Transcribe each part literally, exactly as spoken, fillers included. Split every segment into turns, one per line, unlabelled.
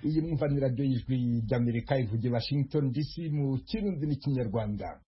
iyi mwumva ni radiyo y'ijwi ry'Amerika ivugira Washington D C mu Kirundi n'Ikinyarwanda.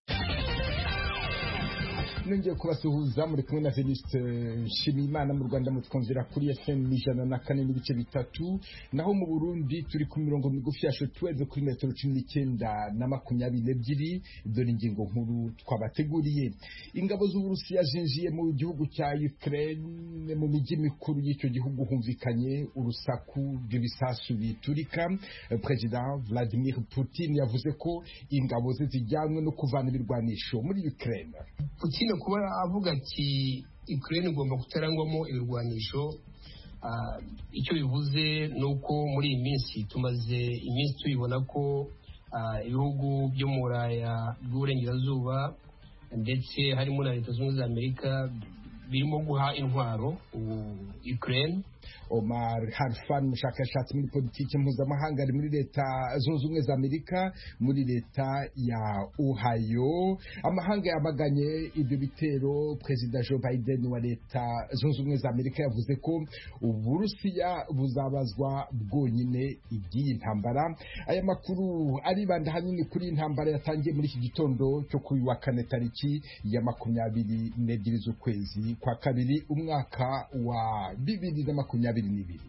Nongeye kubasuhuza muri kumwe na Venuste Nshimiyimana. Mu Rwanda mutwumvira kuri F M ijana na kane n'ibice bitatu, naho mu Burundi turi ku mirongo migufi ya shortwave kuri metero cumi n'icyenda na makumyabiri n'ebyiri. Dore ingingo nkuru twabateguriye. Ingabo z'Uburusiya zinjiye mu gihugu cya Ukraine. Mu mijyi mikuru y'icyo gihugu humvikanye urusaku rw'ibisasu biturika. Perezida Vladimir Putin yavuze ko ingabo ze zijyanywe no kuvana ibirwanisho muri Ukraine.
Putin kuba avuga ati Ukraine igomba kutarangwamo ibirwanisho, icyo bivuze nuko muri iyi minsi tumaze iminsi tubibona ko ibihugu byo mu Buraya bw'uburengerazuba ndetse harimo na Leta Zunze Ubumwe za Amerika birimo guha intwaro Ukraine.
Omar Harfan, umushakashatsi muri politiki mpuzamahanga, ari muri Leta Zunze Ubumwe za Amerika muri leta ya Ohio. Amahanga yamaganye ibyo bitero. Perezida Joe Biden wa Leta Zunze Ubumwe za Amerika yavuze ko Uburusiya buzabazwa bwonyine iby'iyi ntambara. Aya makuru aribanda hanini kuri intambara yatangiye muri iki gitondo cyo kuri wa kane tariki ya makumyabiri n'ebyiri z'ukwezi kwa kabiri umwaka wa bibiri na makumyabiri n'ibiri.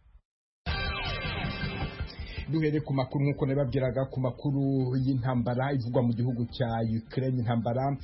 Duhere ku makuru nk'uko nababwiraga, ku makuru y'intambara ivugwa mu gihugu cya Ukraine. Intambara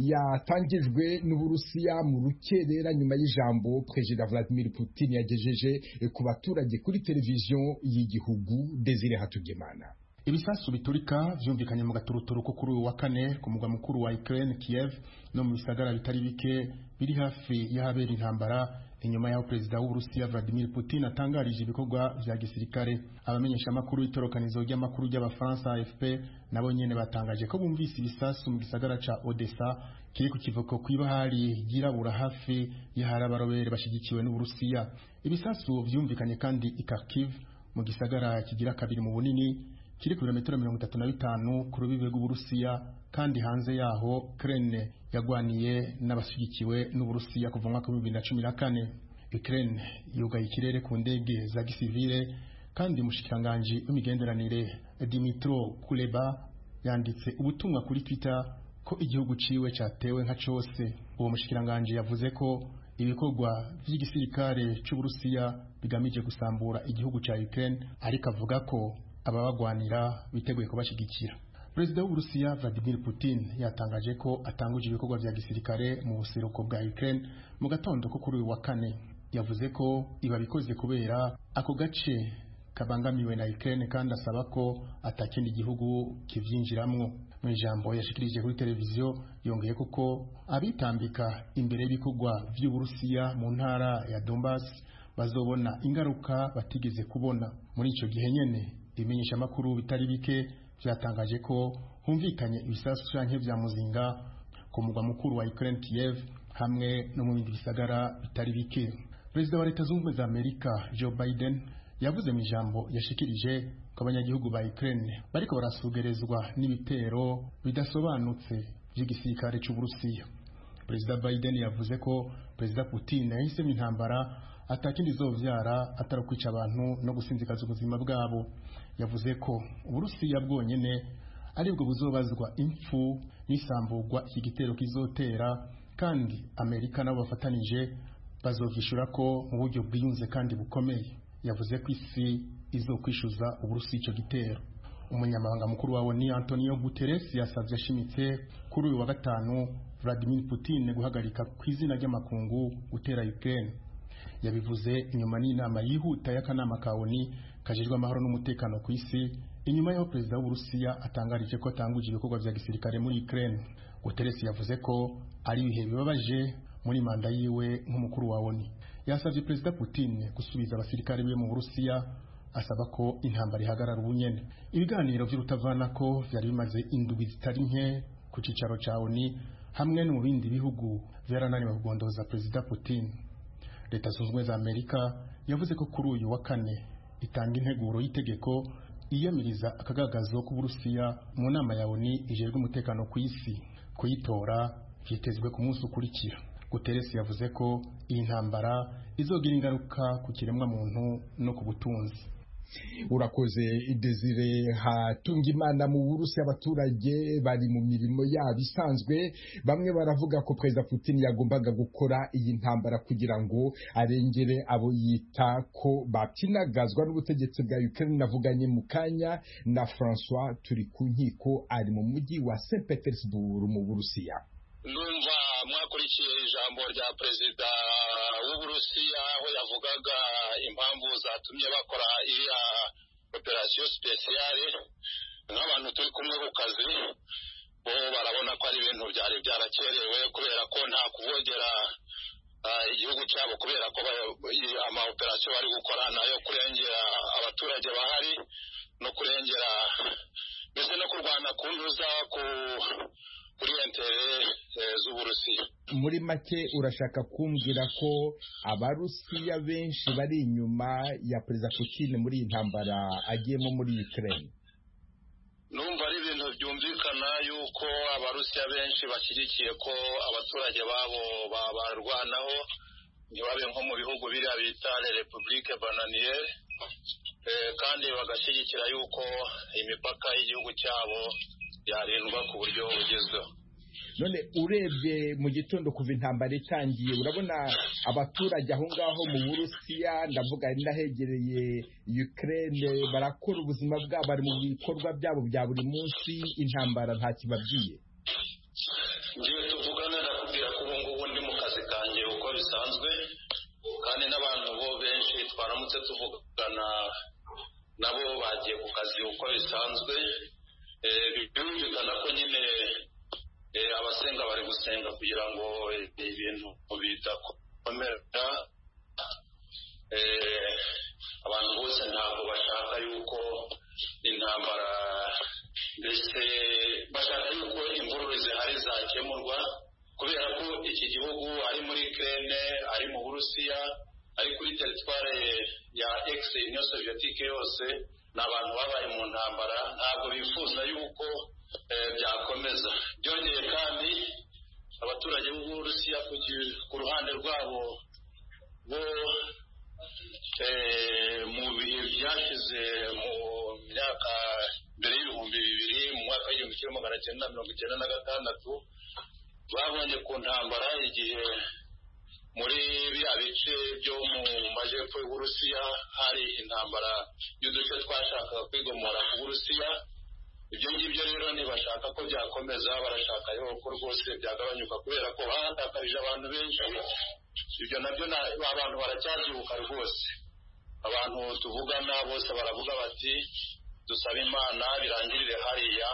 yatangijwe n'Uburusiya mu rukerera nyuma y'ijambo Perezida Vladimir Putin yagejeje ku baturage kuri televiziyo y'igihugu. Desire Hatugemana.
Ibisasu biturika vyumvikanye mu gaturuturu ko kuri uyu wa kane ku mugwa mukuru wa Ukraine Kiev no mu bisagara bitari bike biri hafi y'ahabera intambara, inyuma y'aho Perezida w'Uburusiya Vladimir Putin atangarije ibikorwa vya gisirikare. Abamenyesha makuru itorokanizo ry'amakuru ry'Abafaransa A F P nabo nyene batangaje ko bumvise ibisasu mu gisagara ca Odessa kiri ku kivuko kw'ibahari ryirabura hafi y'aharabarobere bashigikiwe n'Uburusiya. Ibisasu vyumvikanye kandi i Kharkiv mu gisagara kigira kabiri mu bunini kiri ku birometero mirongo itatu na bitanu ku rubibe rw'Uburusiya, kandi hanze yaho Ukraine yagwaniye n'abashigikiwe n'Uburusiya kuva mu mwaka wa bibiri na cumi na kane. Ukraine yugaye ikirere ku ndege za gisivile, kandi umushikiranganji w'imigenderanire Dmytro Kuleba yanditse ubutumwa kuri Twitter ko igihugu ciwe cyatewe nka cose. Uwo mushikiranganji yavuze ko ibikorwa vy'igisirikare c'Uburusiya bigamije gusambura igihugu ca Ukraine, ariko avuga ko ababagwanira biteguye kubashigikira. Perezida w'Uburusiya Vladimir Putin yatangaje ko atanguje ibikorwa vya gisirikare mu buseruko bwa Ukraine mu gatondo ko kuri uyu wa kane. Yavuze ko iba bikoze kubera ako gace kabangamiwe na Ukraine, kandi asaba ko atakindi gihugu kivyinjiramwo. Mu ijambo yashikirije kuri televiziyo yongeye kuko abitambika imbere y'ibikorwa vy'Uburusiya mu ntara ya Donbass bazobona ingaruka batigeze kubona. Muri ico gihe nyene ibimenyesha makuru bitari bike vyatangaje ko humvikanye ibisasu canke vya muzinga ku mugwa mukuru wa Ukraine Kiev hamwe no mu bindi bisagara bitari bike. Perezida wa Leta Zunze Ubumwe za Amerika Joe Biden yavuze mu ijambo yashikirije ko abanyagihugu ba Ukraine bariko barasugerezwa n'ibitero bidasobanutse vy'igisirikare c'Uburusiya. Perezida Biden yavuze ko Perezida Putin yahisemo intambara atakindi zovyara atari kwica abantu no gusinzikaza ubuzima bwabo. Yavuze ko Uburusiya bwonyene aribwo buzobazwa impfu n'isambugwa iki gitero kizotera, kandi Amerika nabo bafatanije bazovyishura ko mu buryo bwiyunze kandi bukomeye. Yavuze ko isi izokwishuza Uburusiya ico gitero. Umunyamabanga mukuru wa O N U Antonio Guterres yasavye ashimitse kuri uyu wa gatanu Vladimir Putin guhagarika kw'izina ry'amakungu gutera Ukraine. Yabivuze inyuma n'inama yihuta y'akanama ka O N U kajejwe amahoro n'umutekano ku isi, inyuma y'aho Perezida w'Uburusiya atangarije ko atanguje ibikorwa vya gisirikare muri Ukraine. Guterres yavuze ko ari ibihe bibabaje muri manda yiwe nk'umukuru wa O N U. Yasavye Perezida Putin gusubiza abasirikare be mu Burusiya, asaba ko intambara ihagarara ubunyene. Ibiganiro vy'urutavanako vyari bimaze indwi zitari nke ku cicaro ca O N U hamwe no mu bindi bihugu vyarananiwe kugondoza Perezida Putin. Leta Zunze Ubumwe za Amerika yavuze ko kuri uyu wa kane itanga integuro y'itegeko iyamiriza akagagazo k'Uburusiya mu nama ya O N U ijejwe umutekano ku isi. Kuyitora vyitezwe ku munsi ukurikira. Guterres yavuze ko iyi ntambara izogira ingaruka ku kiremwa muntu no ku butunzi.
urakoze Desire Hatungimana. Mu Burusiya abaturage bari mu mirimo yabo isanzwe, bamwe baravuga ko Perezida Putin yagombaga gukora iyi ntambara kugira ngo arengere abo yita ko batinagazwa n'ubutegetsi bwa Ukraine. Navuganye mu kanya na François turi ku nkiko, ari mu mujyi wa Saint Petersburg mu Burusiya.
Ndumva mwakurikiye ijambo rya Perezida w'Uburusiya aho yavugaga impamvu zatumye bakora iriya operasiyo spesiyale. Nk'abantu turi kumwe ku kazi bo barabona ko ari ibintu byari byarakerewe kubera ko nta kuvogera igihugu cyabo, kubera ko ama operasiyo bari gukora nayo kurengera abaturage bahari no kurengera mbese no kurwana ku ntuza ku kuri intere z'Uburusiya.
Muri make urashaka kumbwira ko abarusiya benshi bari inyuma ya Perezida Putin muri iyi ntambara agiyemo muri Ukraine?
Numva ari ibintu byumvikana yuko abarusiya benshi bashyigikiye ko abaturage babo babarwanaho, ntibabe nko mu bihugu biriya bita Republique Bananiere, kandi bagashyigikira yuko imipaka y'igihugu cyabo yarindwa ku buryo bugezweho.
None urebye mu gitondo kuva intambara itangiye, urabona abaturage aho ngaho mu Burusiya, ndavuga ari nahegereye Ukraine, barakora ubuzima bwabo, bari mu bikorwa byabo bya buri munsi, intambara nta kibabwiye?
Ngiye tuvugana ndakubwira ko ubu ngubu ndi mu kazi kanjye uko bisanzwe, kandi n'abantu bo benshi twaramutse tuvugana nabo bagiye ku kazi uko bisanzwe. Byumvikana ko nyine abasenga bari gusenga kugira ngo ibintu bidakomera. Abantu bose ntabwo bashaka yuko intambara, mbese bashaka yuko imvururu zihari zakemurwa, kubera ko iki gihugu ari muri Ukraine, ari mu Burusiya, ari kuri teritware ya ex Union Soviétique yose, n'abantu babaye mu ntambara, ntabwo bifuza yuko byakomeza. Byongeye kandi abaturage b'Uburusiya ku ruhande rwabo bo mu bihe byashize mu myaka mbere y'ibihumbi bibiri, mu mwaka w'igihumbi kimwe magana cyenda na mirongo icyenda na gatandatu, babonye ku ntambara igihe muri biriya bice byo mu majyepfo y'Uburusiya hari intambara y'uduce twashakaga kwigomora ku Burusiya. Ibyo ngibyo rero ntibashaka ko byakomeza, barashaka yuko rwose byagabanyuka kubera ko bahatakarije abantu benshi. Ibyo nabyo abantu baracyazibuka rwose. Abantu tuvugana bose baravuga bati dusaba Imana birangirire hariya,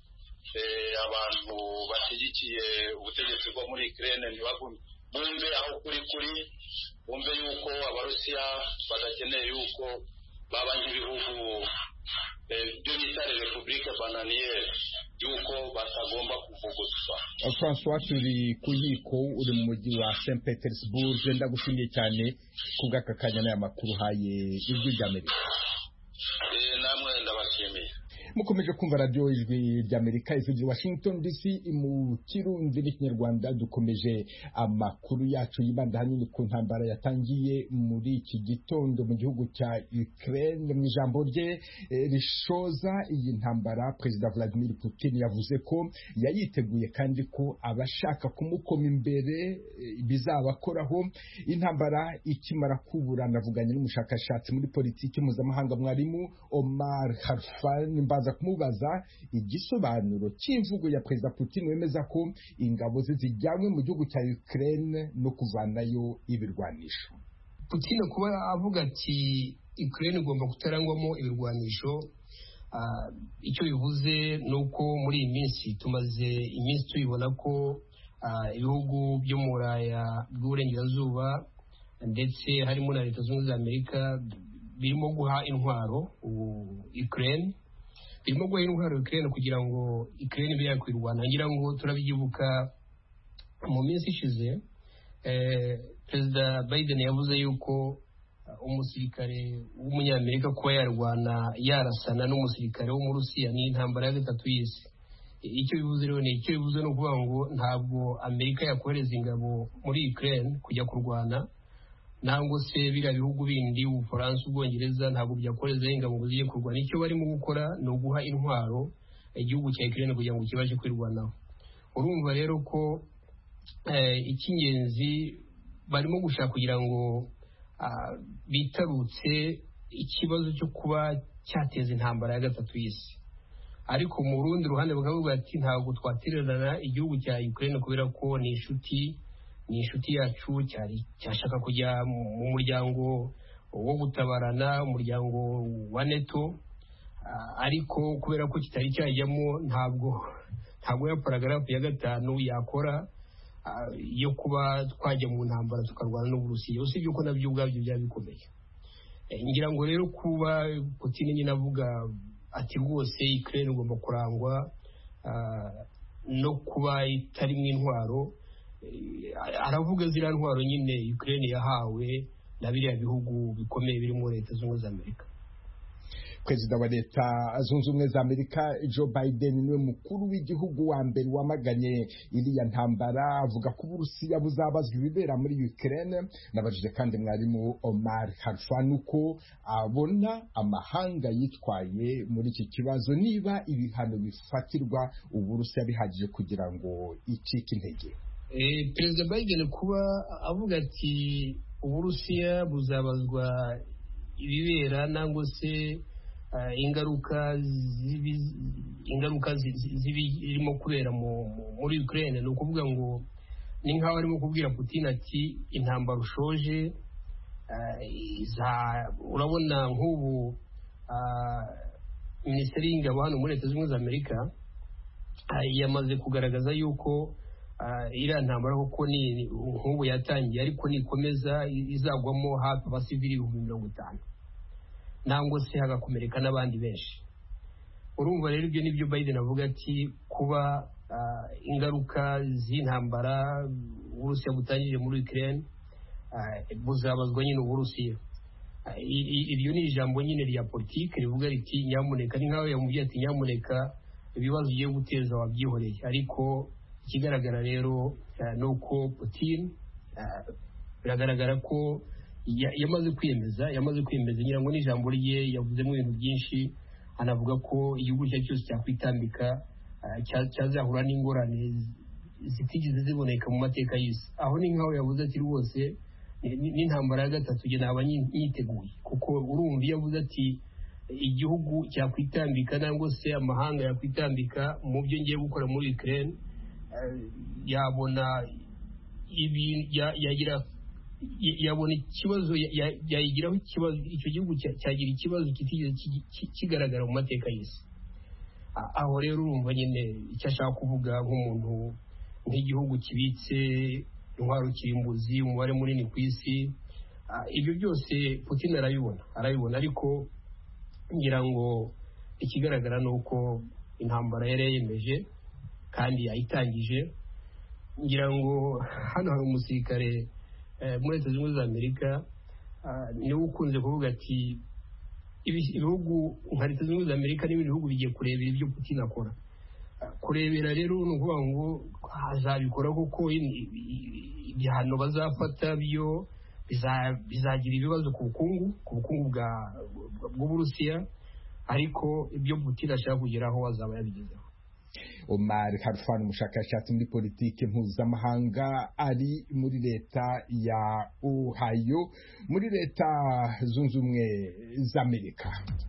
abantu bashyigikiye ubutegetsi bwo muri Ukraine ntibagume, bumve aho kuri kuri, bumve yuko abarusiya badakeneye yuko baba nk'ibihugu byo bita Republique Bananiere, yuko batagomba kuvugutwa.
François turi ku nkiko, uri mu mujyi wa Saint Petersburg, ndagushimiye cyane kubw'aka kanya n'aya makuru haye ijwi ry'Amerika.
Namwe ndabashimiye.
Mukomeje kumva radio ijwi ry'Amerika ivugira Washington D C mu Kirundi n'Ikinyarwanda. Dukomeje amakuru yacu yibanda hanini ku ntambara yatangiye muri iki gitondo mu gihugu cya Ukraine. Mu ijambo rye rishoza iyi ntambara, Perezida Vladimir Putin yavuze ko yayiteguye kandi ko abashaka kumukoma imbere bizabakoraho. Intambara ikimara kubura, navuganye n'umushakashatsi muri politiki mpuzamahanga mwarimu Omar Harfan mbaza kumubaza igisobanuro cy'imvugo ya Perezida Putin wemeza ko ingabo ze zijyanywe mu gihugu cya Ukraine no kuvanayo ibirwanisho.
Putin kuba avuga ati Ukraine igomba kutarangwamo ibirwanisho, icyo bivuze nuko muri iyi minsi tumaze iminsi tubibona ko ibihugu byo mu Buraya bw'uburengerazuba ndetse harimo na Leta Zunze Ubumwe za Amerika birimo guha intwaro Ukraine birimo guha intwaro Ukraine kugira ngo Ukraine ibe yakwirwana. Ngira ngo turabyibuka mu minsi ishize Perezida Biden yavuze yuko umusirikare w'umunyamerika kuba yarwana yarasana n'umusirikare wo mu Rusiya ni intambara ya gatatu y'isi. Icyo bivuze rero ni icyo bivuze no kuvuga ngo ntabwo Amerika yakohereza ingabo muri Ukraine kujya kurwana, nangwa se biriya bihugu bindi Ubufaransa Ubwongereza ntabwo byakoreza ingabo ngo zijye kurwana. Icyo barimo gukora ni uguha intwaro igihugu cya Ukraine kugira ngo kibashe kwirwanaho. Urumva rero ko icy'ingenzi barimo gushaka kugira ngo bitarutse ikibazo cyo kuba cyateza intambara ya gatatu y'isi, ariko mu rundi ruhande bakavuga ati ntabwo twatererana igihugu cya Ukraine kubera ko ni inshuti ni inshuti yacu cyari cyashaka kujya mu muryango wo gutabarana, umuryango wa NATO, ariko kubera ko kitari cyajyamo ntabwo ntabwo ya paragraph ya gatanu yakora yo kuba twajya mu ntambara tukarwana n'Uburusiya. Usibye ko nabyo ubwabyo byaba bikomeye. Ngira ngo rero kuba Putin nyine avuga ati rwose Ukraine igomba kurangwa no kuba itari mu intwaro, aravuga ziriya ntwaro nyine Ukraine yahawe na biriya bihugu bikomeye birimo Leta Zunze Ubumwe za Amerika.
Perezida wa Leta Zunze Ubumwe za Amerika Joe Biden niwe mukuru w'igihugu wa mbere wamaganye iriya ntambara, avuga ko Uburusiya buzabazwa ibibera muri Ukraine. Nabajije kandi mwarimu Omar Harfan uko abona amahanga yitwaye muri iki kibazo, niba ibihano bifatirwa Uburusiya bihagije kugira ngo icike intege.
Eh, Perezida Biden kuba avuga ati Uburusiya buzabazwa ibibera nangwa se Uh, ingaruka zibi ingaruka zirimo kubera muri Ukraine, ni ukuvuga ngo ni nkaho arimo kubwira Putin ati intambara ushoje, uh, urabona nk'ubu uh, Minisiteri y'Ingabo hano muri Leta Zunze Ubumwe za Amerika uh, yamaze kugaragaza yuko uh, iriya ntambara koko ni nk'ubu yatangiye, ariko nikomeza izagwamo hafi abasivili ibihumbi mirongo itanu nangwa se hagakomereka n'abandi benshi. Urumva rero ibyo nibyo Biden avuga ati kuba uh, ingaruka z'intambara Uburusiya butangije muri Ukraine uh, buzabazwa nyine Uburusiya. Uh, ibyo ni ijambo nyine rya politike rivuga riti nyamuneka, ni nkaho yamubwiye ati nyamuneka ibibazo ugiye guteza wabyihoreye. Ariko ikigaragara rero uh, nuko Putin uh, biragaragara ko yamaze kwiyemeza yamaze kwiyemeza ngira ngo n'ijambo rye yavuzemo ibintu byinshi, anavuga ko igihugu cya cyose cyakwitambika cyazahura n'ingorane zitigeze ziboneka mu mateka y'isi. Aho ni nkaho yavuze ati rwose n'intambara ya gatatu je naba nyiteguye, kuko urumva yavuze ati igihugu cyakwitambika nangwa se amahanga yakwitambika mu byo ngiye gukora muri Ukraine, yabona ibi yagira yabona ikibazo yayigiraho ikibazo, icyo gihugu cyagira ikibazo kitigeze kigaragara mu mateka y'isi. Aho rero urumva nyine icyo ashaka kuvuga nk'umuntu nk'igihugu kibitse intwaro kirimbuzi umubare munini ku isi, ibyo byose Putin arabibona arabibona ariko ngira ngo ikigaragara ni uko intambara yari yemeje kandi yayitangije. Ngira ngo hano hari umusirikare muri Leta Zunze Ubumwe za Amerika niwe ukunze kuvuga ati ibihugu nka Leta Zunze Ubumwe za Amerika n'ibindi bihugu bigiye kurebera ibyo Putin akora. Kurebera rero ni ukuvuga ngo hazabikora kuko ibihano bazafata byo bizagira ibibazo ku bukungu ku bukungu bw'Uburusiya, ariko ibyo Putin ashaka kugeraho azaba yabigezeho.
Omar Harfan, umushakashatsi muri politike mpuzamahanga, ari muri leta ya Ohio muri Leta Zunze Ubumwe za Amerika.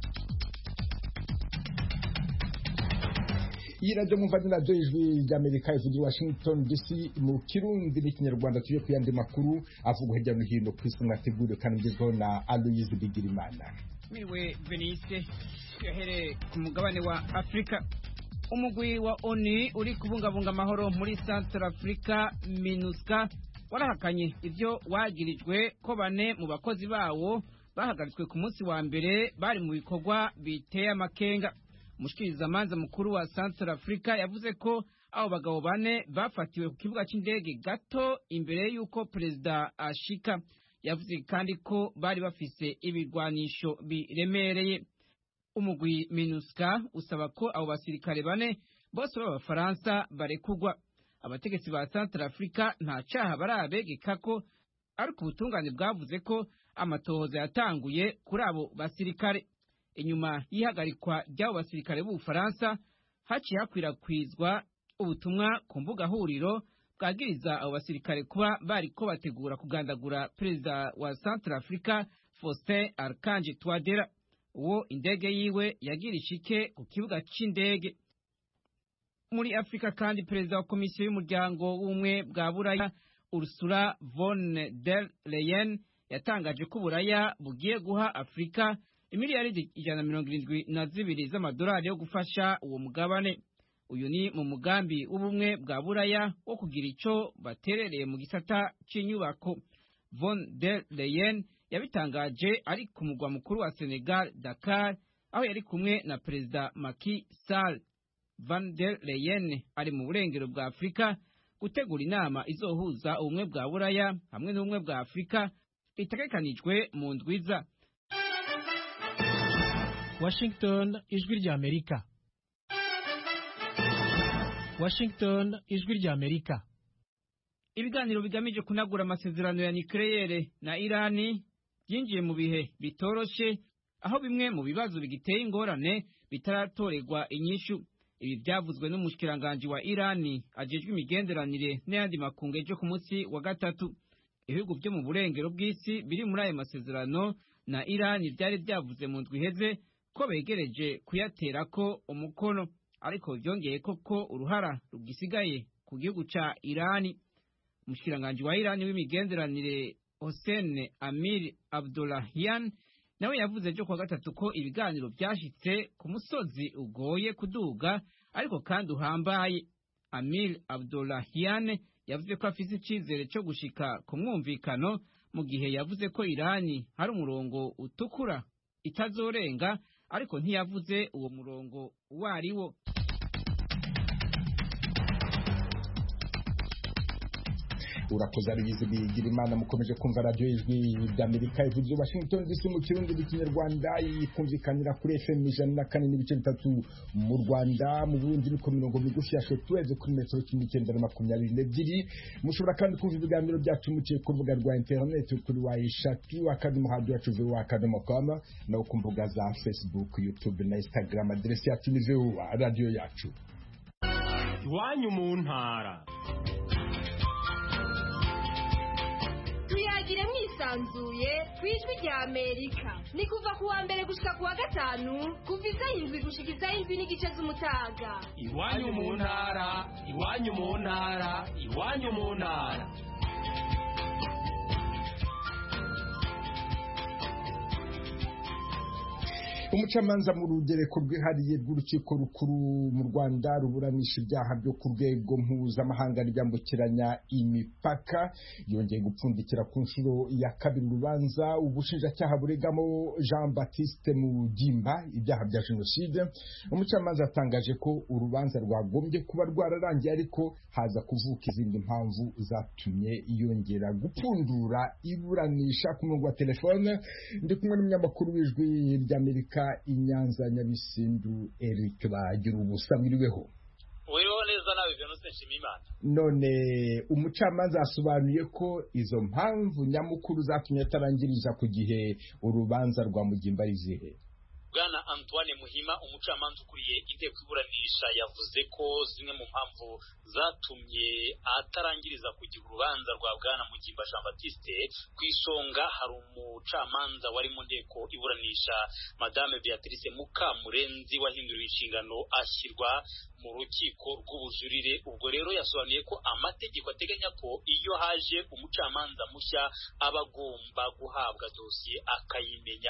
Yiraje muvandi na Ijwi ry'Amerika ivugira Washington D C mu Kirundi n'ikinyarwanda. Tuje kuyandi makuru avugwa hirya no hino ku isi mwateguriwe kandi mugezweho na Aloyize Bigirimana.
Miwe Venice yahere ku mugabane wa Afrika. Umugwi wa O N U uri kubungabunga amahoro muri Central Africa MINUSCA warahakanye ibyo wagirijwe ko bane mu bakozi bawo bahagaritswe ku munsi wa mbere bari mu bikorwa biteye amakenga. Umushikirizamanza mukuru wa Central Africa yavuze ko abo bagabo bane bafatiwe ku kibuga cy'indege gato imbere y'uko perezida ashika. Yavuze kandi ko bari bafise ibigwanisho biremereye. Umugwi MINUSCA usaba ko abo basirikare bane bose b'Abafaransa barekugwa. Abategetsi ba Central Africa nta caha barabegeka ko ariko ubutungane bwavuze ko amatohoza yatanguye kuri abo basirikare. Inyuma y'ihagarikwa ry'abo basirikare b'Ubufaransa haciye hakwirakwizwa ubutumwa ku mbuga huriro bwagiriza abo basirikare kuba bariko bategura kugandagura perezida wa Centrafrica Faustin Archange Touadera, uwo indege yiwe yagira ishike ku kibuga c'indege. Muri Afrika kandi perezida wa komisiyo y'umuryango w'ubumwe bwa Buraya Ursula von der Leyen yatangaje ko Buraya bugiye guha Afrika imiliyaridi ijana na mirongo irindwi na zibiri z'amadolari yo gufasha uwo mugabane. Uyu ni mu mugambi w'ubumwe bwa Buraya wo kugira ico baterereye mu gisata c'inyubako. Von der Leyen yabitangaje ari ku mugwa mukuru wa Senegal, Dakar, aho yari kumwe na perezida Macky Sall. Van der Leyen ari mu burengero bwa Afrika gutegura inama izohuza ubumwe bwa Buraya hamwe n'ubumwe bwa Afrika itegekanijwe mu ndwiza.
Washington, ijwi rya Amerika. Washington, ijwi rya Amerika.
Ibiganiro bigamije kunagura amasezerano ya nucleaire na Irani byinjiye mu bihe bitoroshe, aho bimwe mu bibazo bigiteye ingorane bitaratorerwa inyishu. Ibi byavuzwe n'umushikiranganje wa Irani ajejwe imigenderanire n'ayandi makungu ejo ku munsi wa gatatu. Ibihugu byo mu burengero bw'isi biri muri ayo masezerano na Irani byari byavuze mu ndwi iheze ko begereje kuyaterako umukono, ariko byongeye koko uruhara rugisigaye ku gihugu ca Irani. Umushikiranganje wa Irani w'imigenderanire Hossein Amir Abdollahian nawe yavuze ejo kwa gatatu ko ibiganiro byashitse ku musozi ugoye kuduga ariko kandi uhambaye. Amir Abdollahian yavuze ko afise icizere cyo gushika ku mwumvikano, mu gihe yavuze ko Irani hari umurongo utukura itazorenga, ariko ntiyavuze uwo murongo wariwo.
urakoze Aloyize Bigirimana. Mukomeje kumva radio ijwi ry'Amerika ivuze Washington D C mu kirundi n'ikinyarwanda, ikumvikanira kuri F M ijana na kane n'ibice bitatu mu Rwanda, mu Burundi ni ku mirongo migufi ya shortwave kuri metero cumi n'icyenda na makumyabiri n'ebyiri. Mushobora kandi kumva ibiganiro byacu muciye ku rubuga rwa internet kuri wa eshatu akadomo radio yacu wa akadomo com, no ku mbuga za Facebook, YouTube na Instagram. Adresi yacu ni radio yacu.
Iwanyu mu ntara.
Tuyagire mwisanzuye kwijwi rya Amerika. Ni kuva kuwa mbere gushika kuwa gatanu kuva izayindwi gushika izayindwi n'igice z'umutaga.
Iwanyu mu ntara, iwanyu mu ntara, iwanyu mu ntara.
Umucamanza mu rugereko rwihariye rw'urukiko rukuru mu Rwanda ruburanisha ibyaha byo ku rwego mpuzamahanga ryambukiranya imipaka yongeye gupfundikira ku nshuro ya kabiri urubanza ubushinjacyaha buregamo Jean Baptiste Mugimba ibyaha bya jenoside. Umucamanza atangaje ko urubanza rwagombye kuba rwararangiye, ariko haza kuvuka izindi mpamvu zatumye yongera gupfundura iburanisha. Ku murongo wa telefone ndi kumwe n'umunyamakuru w'ijwi ry'Amerika i Nyanza Nyabisindu Eric Bagira ubusa. Mwiriweho?
Wewe neza nawe Venuste Nshimiyimana.
None umucamanza asobanuye ko izo mpamvu nyamukuru zatumye atarangiriza ku gihe urubanza rwa Mugimba izihe?
Bwana Antoine Muhima, umucamanza ukuriye inteko iburanisha, yavuze ko zimwe mu mpamvu zatumye atarangiriza kugira urubanza rwa Bwana Mugimba Jean Baptiste. Ku isonga hari umucamanza wari mu nteko iburanisha Madame Beatrice Mukamurenzi wahinduriwe inshingano ashyirwa mu rukiko rw'ubujurire. Ubwo rero yasobanuye ko amategeko ateganya ko iyo haje umucamanza mushya aba agomba guhabwa dosiye akayimenya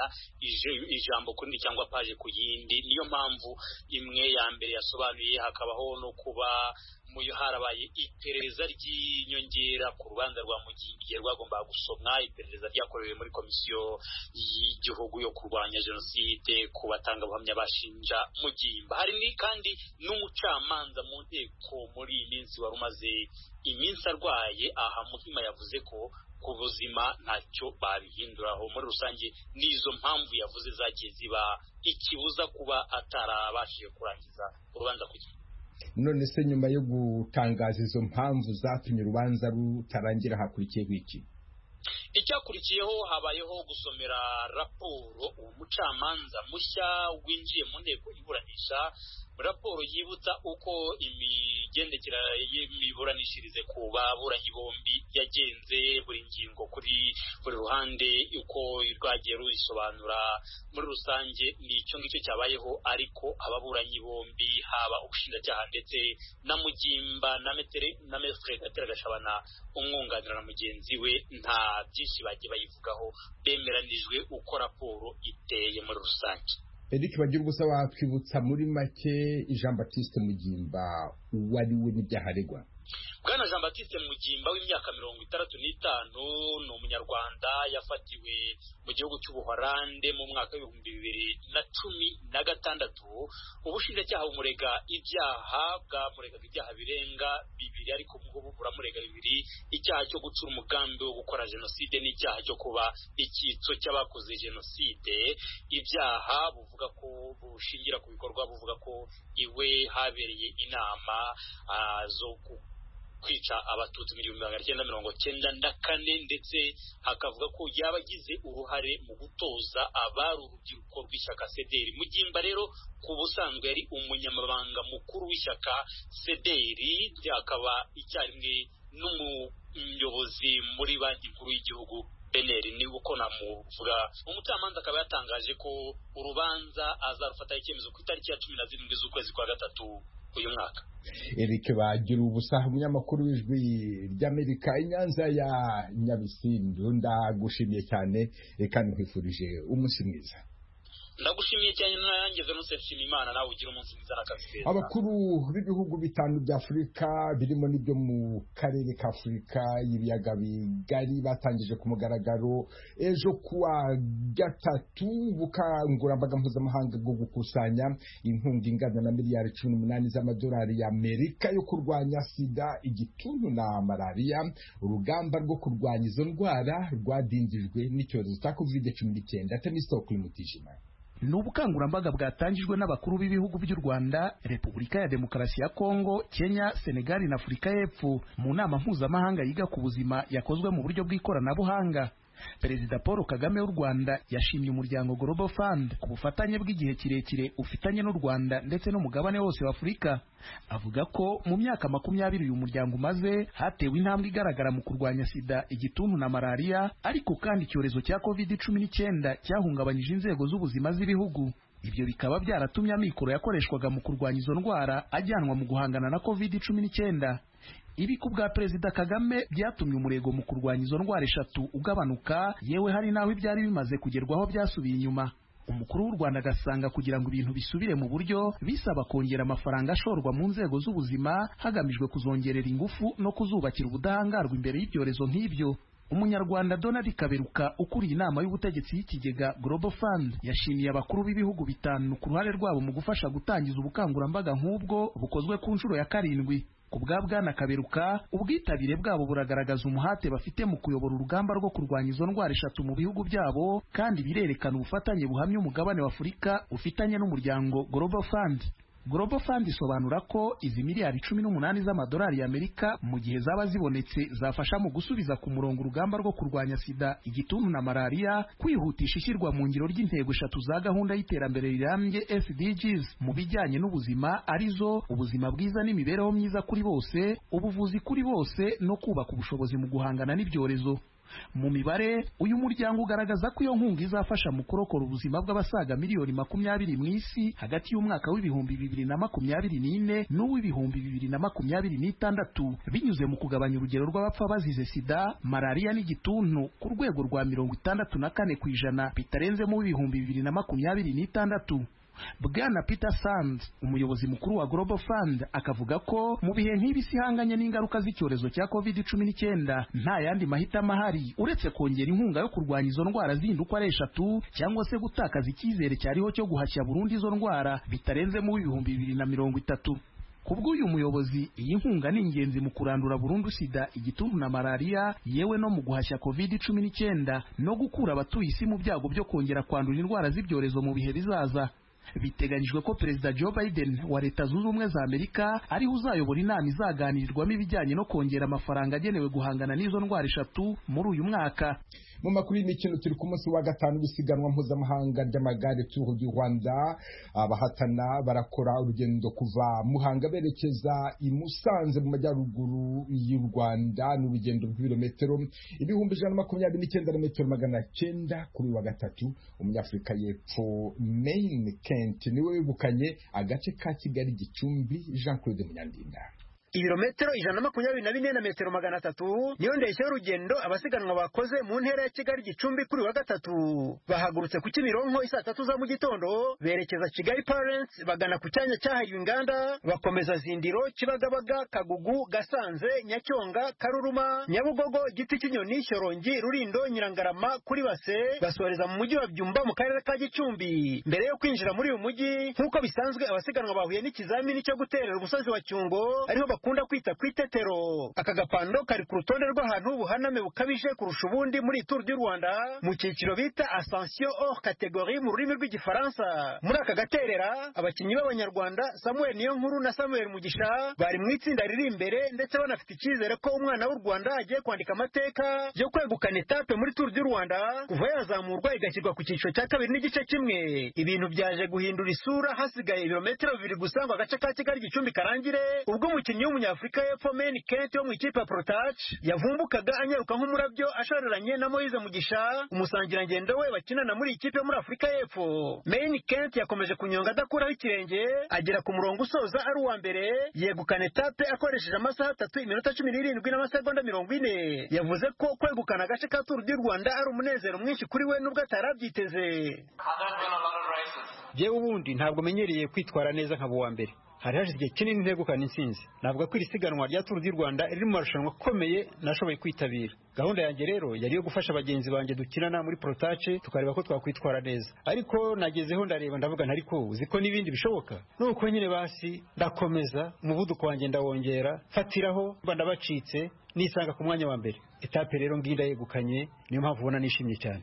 ijambo kuri cyangwa paje ku yindi. Niyo mpamvu imwe ya mbere yasobanuye. Hakabaho no kuba muyo harabaye iperereza ry'inyongera ku rubanza rwa Mugimba rwagomba gusomwa, iperereza ryakorewe muri komisiyo y'igihugu yo kurwanya jenoside ku batanga buhamya bashinja Mugimba. Hari ni kandi n'umucamanza mu nteko muri iyi minsi wari umaze iminsi arwaye. Aha Muhima yavuze ko ku buzima ntacyo babihinduraho. Muri rusange n'izo mpamvu yavuze zagiye ziba ikibuza kuba atarabashije kurangiza urubanza ku gihe.
None se nyuma yo gutangaza izo mpamvu zatumye urubanza rutarangira hakurikiye iki?
icyakurikiyeho habayeho gusomera raporo umucamanza mushya winjiye mu nteko iburanisha, raporo yibutsa uko imigendekera y'imiburanishirize ku baburanyi bombi yagenze, buri ngingo kuri buri ruhande uko rwagiye ruyisobanura. Muri rusange ni icyo ngicyo cyabayeho, ariko ababuranyi bombi haba ubushinjacyaha ndetse na Mugimba na metere na mestre Gatera Gashabana umwunganira na mugenzi we nta byinshi bagiye bayivugaho, bemeranijwe uko raporo iteye muri rusange.
Eric bagira ubusa watwibutsa muri make Jean Baptiste Mugimba wari we n'ibyaharegwa.
Bwana Jean Baptiste Mugimba w'imyaka mirongo itandatu n'itanu ni umunyarwanda yafatiwe mu gihugu cy'Ubuholande mu mwaka w'ibihumbi bibiri na cumi na gatandatu. Ubushinjacyaha bumurega ibyaha bwamuregaga ibyaha birenga bibiri, ariko ubwo buramurega bibiri: icyaha cyo gucura umugambi wo gukora jenoside n'icyaha cyo kuba icyitso cy'abakoze jenoside. Ibyaha buvuga ko bushingira ku bikorwa buvuga ko iwe habereye inama zo kwica abatutsi mu gihumbi magana cyenda mirongo cyenda na kane, ndetse hakavuga ko yabagize uruhare mu gutoza abari urubyiruko rw'ishyaka C D R. Mugimba rero ku busanzwe yari umunyamabanga mukuru w'ishyaka C D R, akaba icyarimwe n'umuyobozi muri banki nkuru y'igihugu B N R, ni uko namuvuga. Umucamanza akaba yatangaje ko urubanza azarufata icyemezo ku itariki ya cumi na zirindwi z'ukwezi kwa gatatu uyu mwaka.
Eric bagira ubusa umunyamakuru w'ijwi ry'Amerika i Nyanza ya Nyabisindu, ndagushimiye cyane kandi nkwifurije umunsi mwiza.
Ndagushimiye cyane nanjye Venuste Nshimiyimana, nawe ugira umunsi mwiza n'akazi keza.
Abakuru b'ibihugu bitanu bya Afurika birimo n'ibyo mu karere ka Afurika y'ibiyaga bigari batangije ku mugaragaro ejo kuwa gatatu ubukangurambaga mpuzamahanga bwo gukusanya inkunga ingana na miliyari cumi n'umunani z'amadolari y'Amerika yo kurwanya sida, igituntu na malariya. Urugamba rwo kurwanya izo ndwara rwadindijwe n'icyorezo cya covid cumi n'icyenda. Temistokle Mutijima.
Ni ubukangurambaga bwatangijwe n'abakuru b'ibihugu by'u Rwanda, Repubulika ya Demokarasi ya Kongo, Kenya, Senegal na Afurika y'Epfo mu nama mpuzamahanga yiga ku buzima yakozwe mu buryo bw'ikoranabuhanga. Perezida Paul Kagame w'u Rwanda yashimye umuryango Global Fund ku bufatanye bw'igihe kirekire ufitanye n'u Rwanda ndetse n'umugabane wose wa Afurika. Avuga ko mu myaka makumyabiri uyu muryango umaze hatewe intambwe igaragara mu kurwanya sida, igituntu na malariya, ariko kandi icyorezo cya covid cumi n'icyenda cyahungabanyije inzego z'ubuzima z'ibihugu. Ibyo bikaba byaratumye amikoro yakoreshwaga mu kurwanya izo ndwara ajyanwa mu guhangana na covid cumi n'icyenda. Ibi ku bwa Perezida Kagame byatumye umurego mu kurwanya izo ndwara eshatu ugabanuka, yewe hari naho ibyari bimaze kugerwaho byasubiye inyuma. Umukuru w'u Rwanda agasanga kugira ngo ibintu bisubire mu buryo bisaba kongera amafaranga ashorwa mu nzego z'ubuzima hagamijwe kuzongerera ingufu no kuzubakira ubudahangarwa imbere y'ibyorezo nk'ibyo. Umunyarwanda Donald Kaberuka ukuriye inama y'ubutegetsi y'ikigega Global Fund yashimiye abakuru b'ibihugu bitanu ku ruhare rwabo mu gufasha gutangiza ubukangurambaga nk'ubwo bukozwe ku nshuro ya karindwi. Ku bwa Bwana Kaberuka, ubwitabire bwabo buragaragaza umuhate bafite mu kuyobora urugamba rwo kurwanya izo ndwara eshatu mu bihugu byabo, kandi birerekana ubufatanye buhamye umugabane wa Afurika ufitanye n'umuryango Global Fund. Global Fund isobanura ko izi miliyari cumi n'umunani z'amadolari y'Amerika mu gihe zaba zibonetse zafasha mu gusubiza ku murongo urugamba rwo kurwanya sida, igituntu na malariya, kwihutisha ishyirwa mu ngiro ry'intego eshatu za gahunda y'iterambere rirambye S D Gs mu bijyanye n'ubuzima, arizo ubuzima bwiza n'imibereho myiza kuri bose, ubuvuzi kuri bose no kubaka ubushobozi mu guhangana n'ibyorezo. Mu mibare, uyu muryango ugaragaza ko iyo nkunga izafasha mu kurokora ubuzima bw'abasaga miliyoni makumyabiri mu isi hagati y'umwaka w'ibihumbi bibiri na makumyabiri n'ine n'uw'ibihumbi bibiri na makumyabiri n'itandatu, binyuze mu kugabanya urugero rw'abapfa bazize sida, malariya n'igituntu ku rwego rwa mirongo itandatu na kane ku ijana bitarenzemo w'ibihumbi bibiri na makumyabiri n'itandatu. Bwana Peter Sands, umuyobozi mukuru wa Global Fund, akavuga ko mu bihe nk'ibi isi ihanganye n'ingaruka z'icyorezo cya covid cumi n'icyenda nta yandi mahitamo ahari uretse kongera inkunga yo kurwanya izo ndwara zindi uko ari eshatu, cyangwa se gutakaza icyizere cyariho cyo guhashya burundu izo ndwara bitarenzemo ibihumbi bibiri na mirongo itatu. Kubw'uyu muyobozi, iyi nkunga ni ingenzi mu kurandura burundu sida, igituntu na malariya, yewe no mu guhashya covid cumi n'icyenda no gukura abatuye isi mu byago byo kongera kwandura indwara z'ibyorezo mu bihe bizaza. Biteganyijwe ko Perezida Joe Biden wa Leta Zunze Ubumwe za Amerika ariho uzayobora inama izaganirirwamo ibijyanye no kongera amafaranga agenewe guhangana n'izo ndwara eshatu muri uyu mwaka.
Mu makuru y'imikino turi ku munsi wa gatanu w'isiganwa mpuzamahanga ry'amagare Tour du Rwanda. Abahatana barakora urugendo kuva Muhanga berekeza i Musanze mu majyaruguru y'u Rwanda, n'urugendo rw'ibirometero ibihumbi ijana na makumyabiri n'icyenda na metero magana cyenda. Kuri wa gatatu Umunyafurika y'Epfo Main Kent niwe wegukanye agace ka Kigali Gicumbi. Jean Claude Munyandinda.
Ibirometero ijana na makumyabiri na bine na metero magana atatu niyo ndeshyo y'urugendo abasiganwa bakoze mu ntera ya Kigali Gicumbi kuri wa gatatu. Bahagurutse ku Kimironko isaa tatu za mu gitondo berekeza Kigali Parents, bagana ku cyanya cyahariwe inganda, bakomeza Zindiro, Kibagabaga, Kagugu, Gasanze, Nyacyonga, Karuruma, Nyabugogo, Giti Kinyoni, Shyorongi, Rurindo, Nyirangarama kuri Base, basoreza mu mujyi wa Byumba mu karere ka Gicumbi. Mbere yo kwinjira muri uyu mujyi nk'uko bisanzwe abasiganwa bahuye n'ikizamini cyo guterera umusozi wa Cyungo ariho kunda kwita kwitetero. Aka gapando kari ku rutonde rw'ahantu ubuhaname bukabije kurusha ubundi muri Tour du Rwanda mu cyiciro bita Ascension hors catégorie mu rurimi rw'igifaransa. Muri aka gaterera abakinnyi b'Abanyarwanda Samuel Niyonkuru na Samuel Mugisha bari mu itsinda riri imbere, ndetse banafite icyizere ko umwana w'u Rwanda agiye kwandika amateka yo kwegukana etape muri Tour du Rwanda kuva yazamurwa igashyirwa ku cyiciro cya kabiri n'igice kimwe. Ibintu byaje guhindura isura hasigaye ibirometero bibiri gusa ngo agace ka Kigali Gicumbi karangire, ubwo umukinnyi w'Umunyafurika y'Epfo Main Kent wo mu ikipe ya Protach yavumbukaga anyaruka nk'umurabyo ashoreranye na Moise Mugisha, umusangirangendo we bakinana muri ikipe yo muri Afurika y'Epfo. Main Kent yakomeje kunyonga adakuraho ikirenge agera ku murongo usoza ari uwa mbere, yegukana etape akoresheje amasaha atatu iminota cumi n'irindwi n'amasegonda mirongo ine. Yavuze ko kwegukana agace ka Tour du Rwanda ari umunezero mwinshi kuri we nubwo atarabyiteze. Jewe ubundi ntabwo menyereye kwitwara neza nk'abo wa mbere, hari hashize igihe kinini ntegukana intsinzi. Navuga ko iri siganwa rya Tour du Rwanda riri mu marushanwa akomeye nashoboye kwitabira. Gahunda yanjye rero yari yo gufasha bagenzi banjye dukinana muri Protache tukareba ko twakwitwara neza, ariko nagezeho ndareba ndavuga ntari ko uzi ko n'ibindi bishoboka. Nuko nyine basi ndakomeza umuvuduko wanjye ndawongera, fatiraho mba ndabacitse nisanga ku mwanya wa mbere. Etape rero nginda yegukanye, niyo mpamvu ubona nishimye cyane.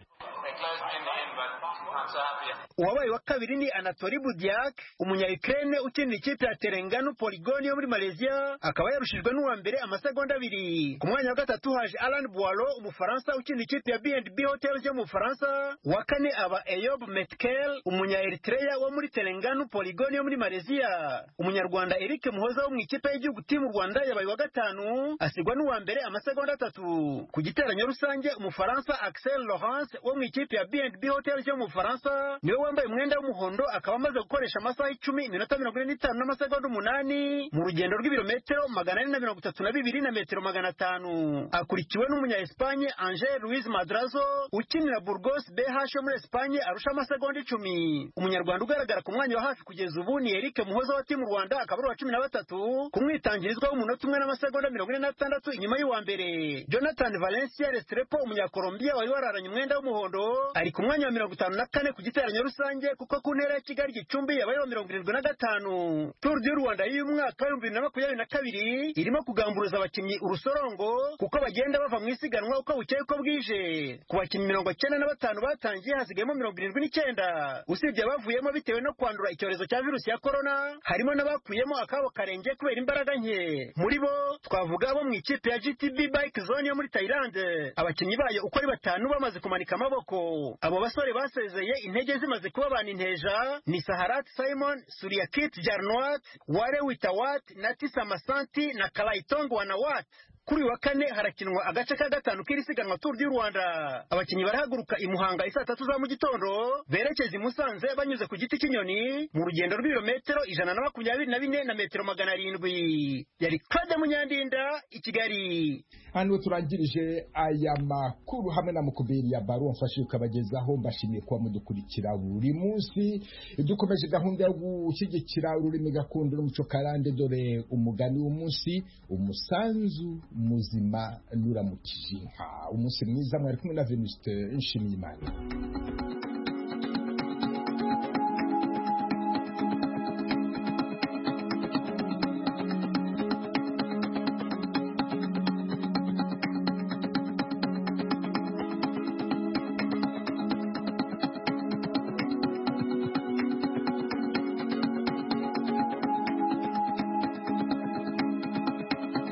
Uwabaye wa kabiri ni Anatoly Budiak, umunya-Ukraine ukinira ikipe ya Terengganu Polygon yo muri Malaysia, akaba yarushijwe n'uwa mbere amasegonda abiri. Ku mwanya wa gatatu haje Alan Boileau, umufaransa ukinira ikipe ya B and B Hotels yo mu Faransa. Wa kane aba Eyob Metkel, umunya-Eritrea wo muri Terengganu Polygon yo muri Malaysia. Umunyarwanda Eric Muhoza wo mu ikipe y'igihugu Team Rwanda yabaye wa gatanu, asigwa n'uwa mbere amasegonda atatu. Ku giteranyo rusange umufaransa Axel Laurence wo mu ikipe ya B and B Hotels yo mu Faransa niwe wambaye umwenda w'umuhondo, akaba amaze gukoresha amasaha icumi iminota mirongo ine n'itanu n'amasegonda umunani mu rugendo rw'ibirometero magana ane na mirongo itatu na bibiri na metero magana atanu. Akurikiwe n'umunya Espagne Angel Luis Madrazo ukinira Burgos B H yo muri Espagne arusha amasegonda icumi. Umunyarwanda ugaragara ku mwanya wa hafi kugeza ubu ni Eric Muhoza wa Team Rwanda, akaba ari wa cumi na batatu ku mwitangirizwa w'umunota umwe n'amasegonda mirongo ine n'atandatu inyuma y'uwa mbere. Jonathan Valencia Restrepo umunya-Colombia wari wararanye umwenda w'umuhondo ari ku mwanya wa mirongo itanu na kane ku giteranyo rusange, kuko ku ntera ya Kigali Gicumbi yabaye wa mirongo irindwi na gatanu. Tour du Rwanda y'uyu mwaka w'ibihumbi bibiri na makumyabiri na kabiri irimo kugamburuza abakinnyi urusorongo kuko bagenda bava mu isiganwa uko bukeye uko bwije. Ku bakinnyi mirongo cyenda na batanu batangiye hasigayemo mirongo irindwi n'icyenda, usibye abavuyemo bitewe no kwandura icyorezo cya virusi ya corona, harimo n'abakuyemo akabo karenge kubera imbaraga nke. Muri bo twavuga abo mu ikipe ya G T B Bike Zone yo muri Thailand, abakinnyi bayo uko ari batanu bamaze kumanika amaboko. Abo basore basezeye intege zimaze kubabana inteja ni Saharat Simon, Suryakit Jarnwat, Ware Witawat, Natisa Masanti na Kalaitong Wanawat. Kuri wa kane harakinwa agace ka gatanu k'iri siganwa Tour du Rwanda. Abakinnyi barahaguruka i Muhanga isaa tatu za mu gitondo berekeza i Musanze banyuze ku Giti Kinyoni mu rugendo rw'ibirometero ijana na makumyabiri na bine na metero magana arindwi. Yari Claude Munyandinda i Kigali.
Hano turangirije aya makuru hamwe na Mukubiri ya Baro mfashe ukabagezaho. Mbashimiye kuba mudukurikira buri munsi. Dukomeje gahunda yo gushyigikira ururimi gakondo n'umuco karande, dore umugani w'umunsi, umusanzu muzima nuramukije inka. Umunsi mwiza, mwari kumwe na Venuste Nshimiyimana.